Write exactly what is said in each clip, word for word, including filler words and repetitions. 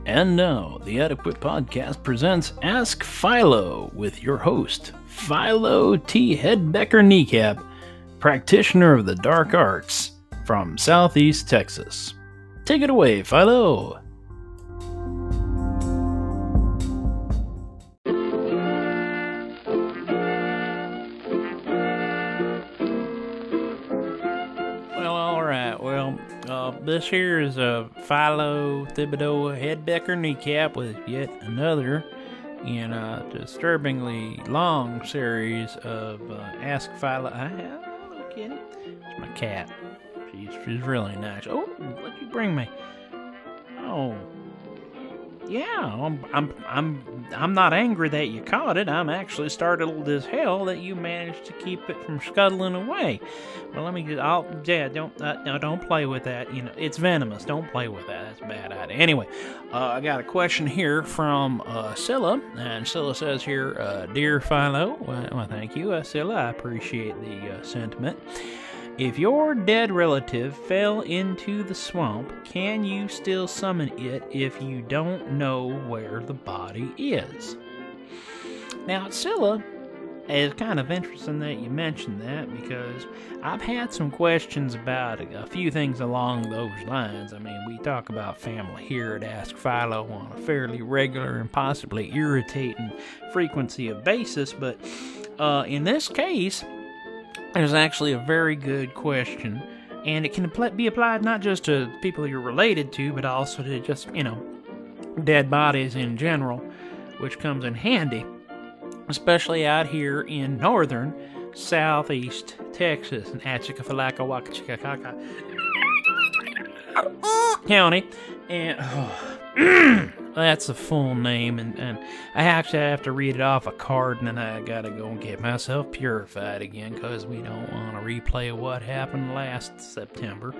And now, the Adequate Podcast presents Ask Philo with your host, Philo T. Hedbecker Kneecap, practitioner of the dark arts from Southeast Texas. Take it away, Philo. Well, all right. Well, uh, this here is a Philo Thibodeau Hedbecker Kneecap with yet another in a disturbingly long series of uh, Ask Philo. I have no kidding. It's my cat. She's she's really nice. Oh, what'd you bring me? Oh, yeah. I'm I'm I'm I'm not angry that you caught it. I'm actually startled as hell that you managed to keep it from scuttling away. Well, let me just. I'll yeah. Don't uh, no. Don't play with that. You know, it's venomous. Don't play with that. That's a bad idea. Anyway, uh, I got a question here from uh, Scylla, and Scylla says here, uh, "Dear Philo, well, well thank you, uh, Scylla. I appreciate the uh, sentiment. If your dead relative fell into the swamp, can you still summon it if you don't know where the body is?" Now, Scylla, it's kind of interesting that you mentioned that because I've had some questions about a few things along those lines. I mean, we talk about family here at Ask Philo on a fairly regular and possibly irritating frequency of basis, but uh, in this case, there's actually a very good question, and it can be applied not just to people you're related to, but also to just, you know, dead bodies in general, which comes in handy, especially out here in northern southeast Texas, in Atchafalaya County, and oh, that's a full name, and, and I actually have to read it off a card, and then I gotta go and get myself purified again, because we don't want to replay what happened last September.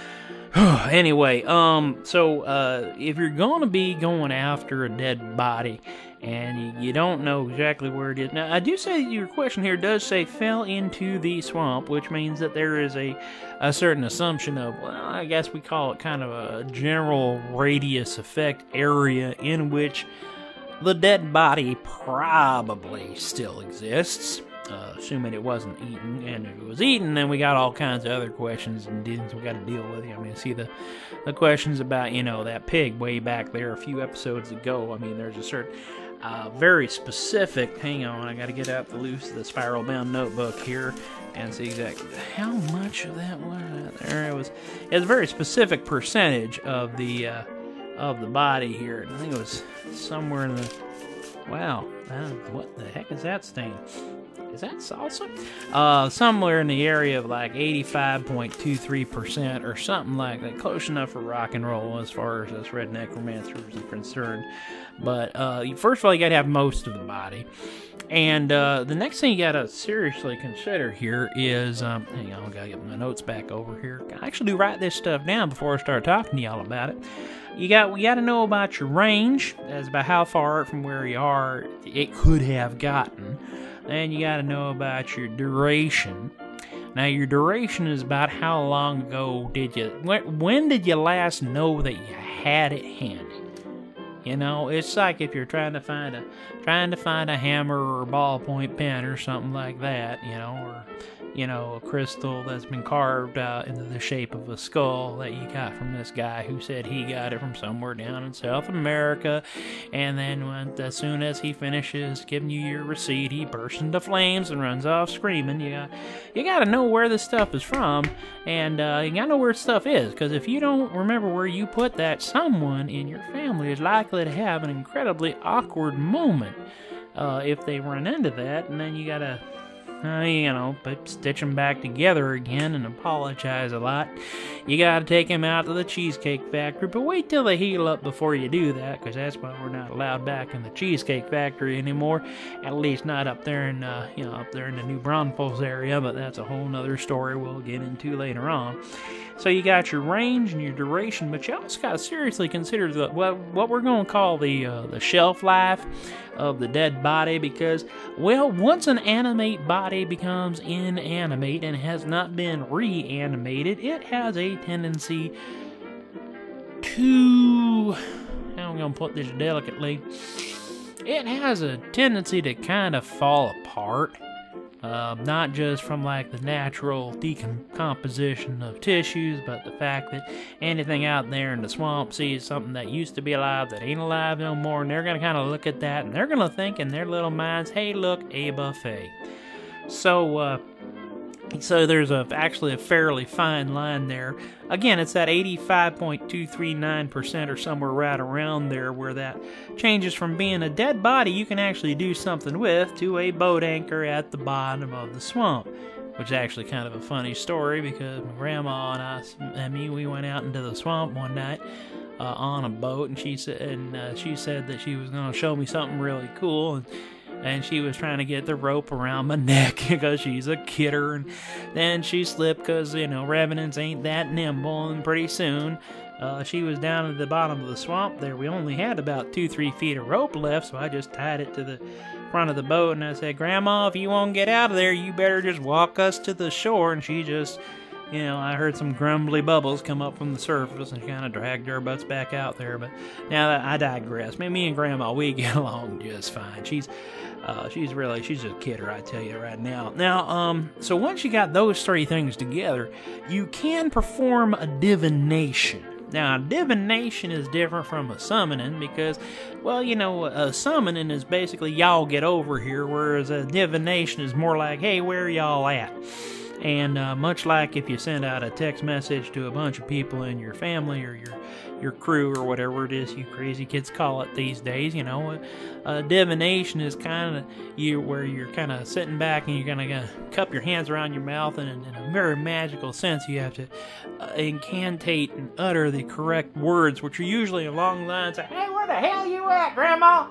Anyway, um, so, uh, if you're gonna be going after a dead body, and you, you don't know exactly where it is. Now, I do say your question here does say fell into the swamp, which means that there is a, a certain assumption of, well, I guess we call it kind of a general radius effect area in which the dead body probably still exists, uh, assuming it wasn't eaten. And if it was eaten, then we got all kinds of other questions and things we got to deal with. I mean, see the, the questions about, you know, that pig way back there a few episodes ago. I mean, there's a certain... Uh, very specific, hang on, I gotta get out the loose the spiral bound notebook here and see exactly how much of that was there. It was, it was a very specific percentage of the, uh, of the body here. I think it was somewhere in the, wow, uh, what the heck is that stain? Is that salsa? Uh, somewhere in the area of like eighty-five point two three percent or something like that. Close enough for rock and roll as far as us redneck romancers are concerned. But uh, first of all, you got to have most of the body. And uh, the next thing you got to seriously consider here is, um, hang on, I got to get my notes back over here. I actually do write this stuff down before I start talking to y'all about it. You got, we got to know about your range, as about how far from where you are it could have gotten. And you got to know about your duration. Now, your duration is about how long ago did you, when, when did you last know that you had it handy? You know, it's like if you're trying to find a, trying to find a hammer or a ballpoint pen or something like that, you know, or, you know, a crystal that's been carved out into the shape of a skull that you got from this guy who said he got it from somewhere down in South America, and then when, as soon as he finishes giving you your receipt, he bursts into flames and runs off screaming. You got, you got to know where this stuff is from, and uh, you got to know where stuff is, because if you don't remember where you put that, someone in your family is likely to have an incredibly awkward moment uh, if they run into that, and then you got to, Uh, you know, but stitch them back together again and apologize a lot. You gotta take them out to the Cheesecake Factory, but wait till they heal up before you do that, because that's why we're not allowed back in the Cheesecake Factory anymore. At least not up there in, uh, you know, up there in the New Braunfels area, but that's a whole nother story we'll get into later on. So you got your range and your duration, but you also got to seriously consider the, what, what we're going to call the uh, the shelf life of the dead body, because, well, once an animate body becomes inanimate and has not been reanimated, it has a tendency to, how I'm gonna put this delicately, it has a tendency to kind of fall apart. Uh, not just from like the natural decomposition of tissues, but the fact that anything out there in the swamp sees something that used to be alive that ain't alive no more, and they're gonna kind of look at that and they're gonna think in their little minds, hey, look, a buffet. So, uh, so there's a, actually a fairly fine line there. Again, it's that eighty-five point two three nine percent or somewhere right around there where that changes from being a dead body you can actually do something with to a boat anchor at the bottom of the swamp. Which is actually kind of a funny story because my grandma and I and me, we went out into the swamp one night uh, on a boat, and she said and uh, she said that she was going to show me something really cool, and And she was trying to get the rope around my neck because she's a kidder. And then she slipped because, you know, revenants ain't that nimble. And pretty soon, uh, she was down at the bottom of the swamp there. We only had about two, three feet of rope left, so I just tied it to the front of the boat. And I said, Grandma, if you won't get out of there, you better just walk us to the shore. And she just, you know, I heard some grumbly bubbles come up from the surface, and she kind of dragged her butts back out there. But now that I digress. Me, me and Grandma, we get along just fine. She's... Uh, she's really, she's a kidder, I tell you right now. Now, um, so once you got those three things together, you can perform a divination. Now, divination is different from a summoning because, well, you know, a summoning is basically y'all get over here, whereas a divination is more like, hey, where y'all at? And uh, much like if you send out a text message to a bunch of people in your family or your your crew or whatever it is you crazy kids call it these days, you know, a, a divination is kind of you where you're kind of sitting back and you're gonna, gonna cup your hands around your mouth, and in, in a very magical sense, you have to uh, incantate and utter the correct words, which are usually along the lines of, "Hey, where the hell you at, Grandma?"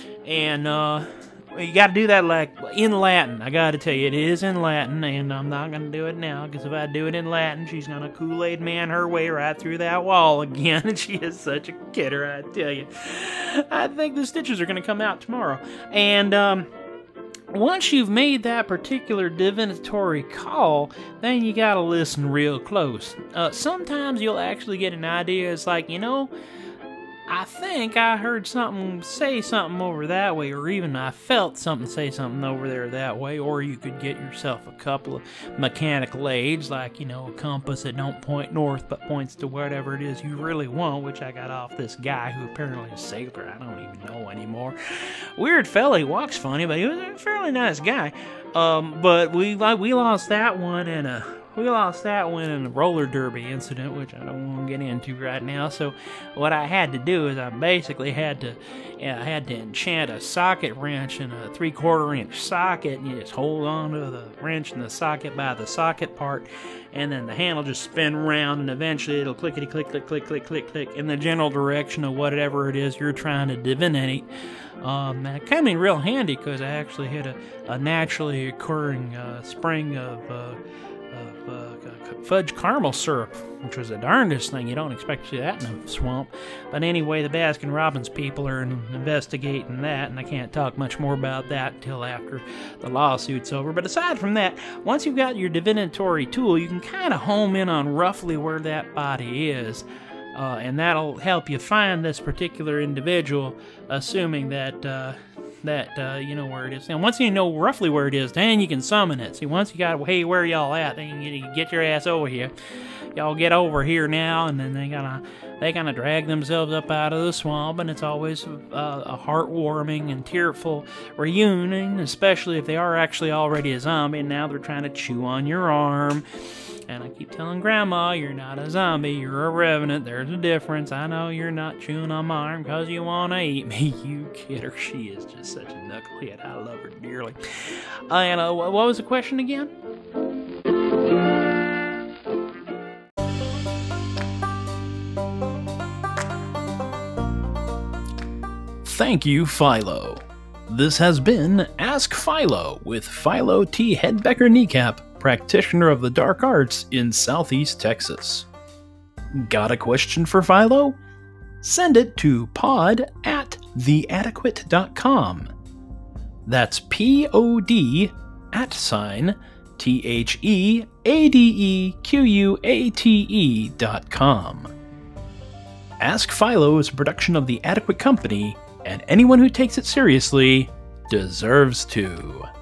And uh. You got to do that like in Latin. I got to tell you, it is in Latin, and I'm not going to do it now because if I do it in Latin, she's going to Kool-Aid man her way right through that wall again. And she is such a kidder, I tell you. I think the stitches are going to come out tomorrow. And um, once you've made that particular divinatory call, then you got to listen real close. Uh, sometimes you'll actually get an idea. It's like, you know, I think I heard something say something over that way, or even I felt something say something over there that way, or you could get yourself a couple of mechanical aids, like, you know, a compass that don't point north but points to whatever it is you really want, which I got off this guy who apparently is a sailor. I don't even know anymore. Weird fella, he walks funny, but he was a fairly nice guy. Um, but we, like, we lost that one in a... We lost that one in a roller derby incident, which I don't want to get into right now. So what I had to do is I basically had to, yeah, I had to enchant a socket wrench in a three-quarter inch socket, and you just hold on to the wrench and the socket by the socket part, and then the handle just spin around, and eventually it'll clickety click click click click click click in the general direction of whatever it is you're trying to divinate. Um, and it came in real handy because I actually hit a, a naturally occurring uh, spring of uh, of uh, fudge caramel syrup, which was the darndest thing. You don't expect to see that in a swamp. But anyway, the Baskin-Robbins people are investigating that, and I can't talk much more about that until after the lawsuit's over. But aside from that, once you've got your divinatory tool, you can kind of home in on roughly where that body is. Uh, and that'll help you find this particular individual, assuming that uh, that uh, you know where it is. And once you know roughly where it is, then you can summon it. See, once you got, hey, where y'all at? Then you get your ass over here. Y'all get over here now, and then they gotta they gotta drag themselves up out of the swamp, and it's always uh, a heartwarming and tearful reunion, especially if they are actually already a zombie, and now they're trying to chew on your arm. And I keep telling Grandma, you're not a zombie, you're a revenant. There's a difference. I know you're not chewing on my arm because you want to eat me. You kidder. She is just such a knucklehead. I love her dearly. Uh, and uh, what was the question again? Thank you, Philo. This has been Ask Philo with Philo T. Hedbecker Kneecap, practitioner of the dark arts in Southeast Texas. Got a question for Philo? Send it to pod at the adequate dot com. That's P O D at sign T H E A D E Q U A T E dot com. Ask Philo is a production of The Adequate Company, and anyone who takes it seriously deserves to.